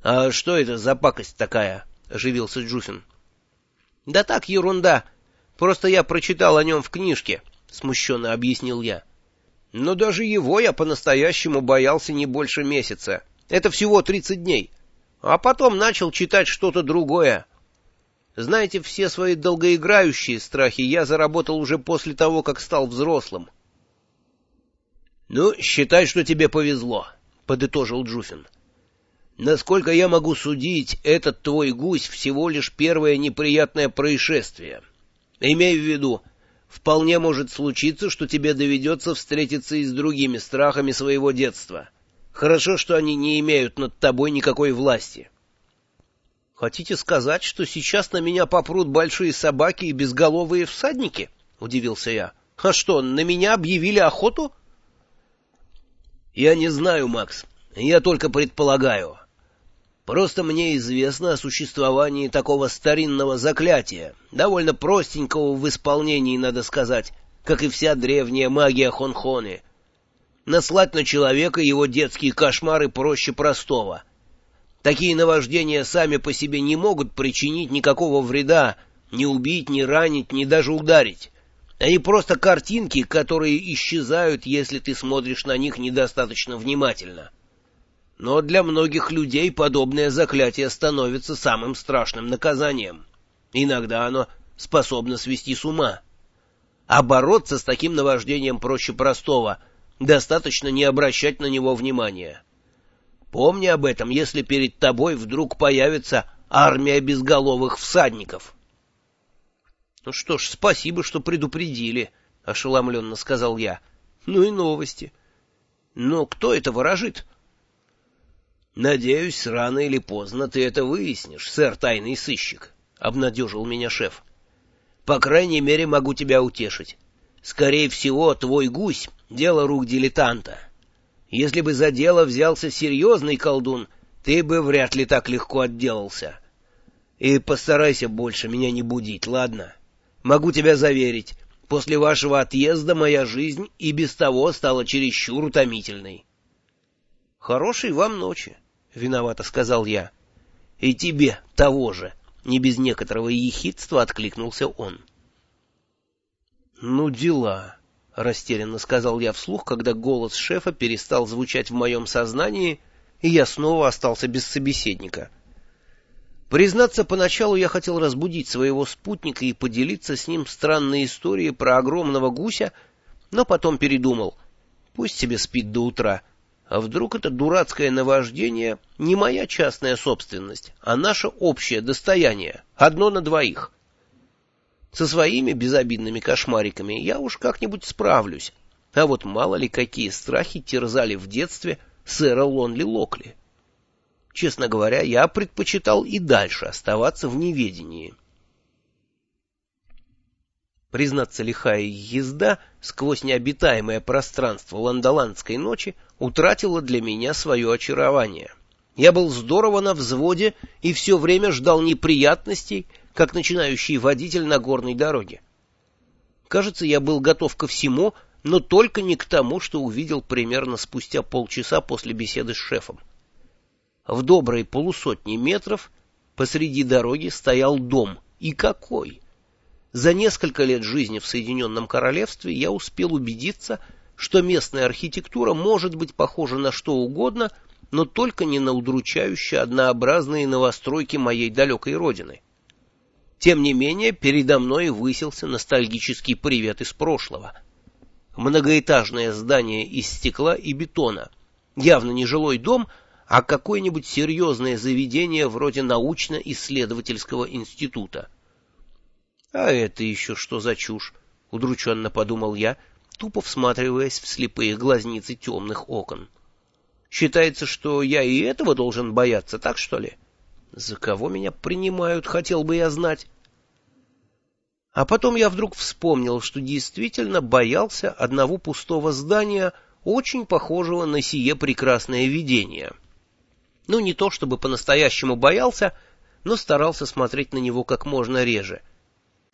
— А что это за пакость такая? — оживился Джуфин. — Да так, ерунда. Просто я прочитал о нем в книжке, — смущенно объяснил я. Но даже его я по-настоящему боялся не больше месяца. Это всего 30 дней. А потом начал читать что-то другое. Знаете, все свои долгоиграющие страхи я заработал уже после того, как стал взрослым. — Ну, считай, что тебе повезло, — подытожил Джуфин. Насколько я могу судить, этот твой гусь всего лишь первое неприятное происшествие. Имей в виду, вполне может случиться, что тебе доведется встретиться и с другими страхами своего детства. Хорошо, что они не имеют над тобой никакой власти. — Хотите сказать, что сейчас на меня попрут большие собаки и безголовые всадники? — удивился я. — А что, на меня объявили охоту? — Я не знаю, Макс, я только предполагаю. Просто мне известно о существовании такого старинного заклятия, довольно простенького в исполнении, надо сказать, как и вся древняя магия Хонхоны. Наслать на человека его детские кошмары проще простого. Такие наваждения сами по себе не могут причинить никакого вреда, ни убить, ни ранить, ни даже ударить. Они просто картинки, которые исчезают, если ты смотришь на них недостаточно внимательно. Но для многих людей подобное заклятие становится самым страшным наказанием. Иногда оно способно свести с ума. А бороться с таким наваждением проще простого. Достаточно не обращать на него внимания. Помни об этом, если перед тобой вдруг появится армия безголовых всадников. — Ну что ж, спасибо, что предупредили, — ошеломленно сказал я. — Ну и новости. Но кто это ворожит? — Надеюсь, рано или поздно ты это выяснишь, сэр тайный сыщик, — обнадежил меня шеф. — По крайней мере, могу тебя утешить. Скорее всего, твой гусь — дело рук дилетанта. Если бы за дело взялся серьезный колдун, ты бы вряд ли так легко отделался. И постарайся больше меня не будить, ладно? Могу тебя заверить, после вашего отъезда моя жизнь и без того стала чересчур утомительной. — Хорошей вам ночи, — виновато сказал я. — И тебе того же, — не без некоторого ехидства откликнулся он. — Ну, дела, — растерянно сказал я вслух, когда голос шефа перестал звучать в моем сознании, и я снова остался без собеседника. Признаться, поначалу я хотел разбудить своего спутника и поделиться с ним странной историей про огромного гуся, но потом передумал. Пусть себе спит до утра. А вдруг это дурацкое наваждение не моя частная собственность, а наше общее достояние, одно на двоих? Со своими безобидными кошмариками я уж как-нибудь справлюсь, а вот мало ли какие страхи терзали в детстве сэра Лонли Локли. Честно говоря, я предпочитал и дальше оставаться в неведении. Признаться, лихая езда сквозь необитаемое пространство ландоландской ночи утратила для меня свое очарование. Я был здорово на взводе и все время ждал неприятностей, как начинающий водитель на горной дороге. Кажется, я был готов ко всему, но только не к тому, что увидел примерно спустя полчаса после беседы с шефом. В доброй полусотни метров посреди дороги стоял дом. И какой! За несколько лет жизни в Соединенном Королевстве я успел убедиться, что местная архитектура может быть похожа на что угодно, но только не на удручающие однообразные новостройки моей далекой родины. Тем не менее, передо мной высился ностальгический привет из прошлого. Многоэтажное здание из стекла и бетона. Явно не жилой дом, а какое-нибудь серьезное заведение вроде научно-исследовательского института. «А это еще что за чушь?» — удрученно подумал я, тупо всматриваясь в слепые глазницы темных окон. «Считается, что я и этого должен бояться, так что ли? За кого меня принимают, хотел бы я знать». А потом я вдруг вспомнил, что действительно боялся одного пустого здания, очень похожего на сие прекрасное видение. Ну, не то чтобы по-настоящему боялся, но старался смотреть на него как можно реже —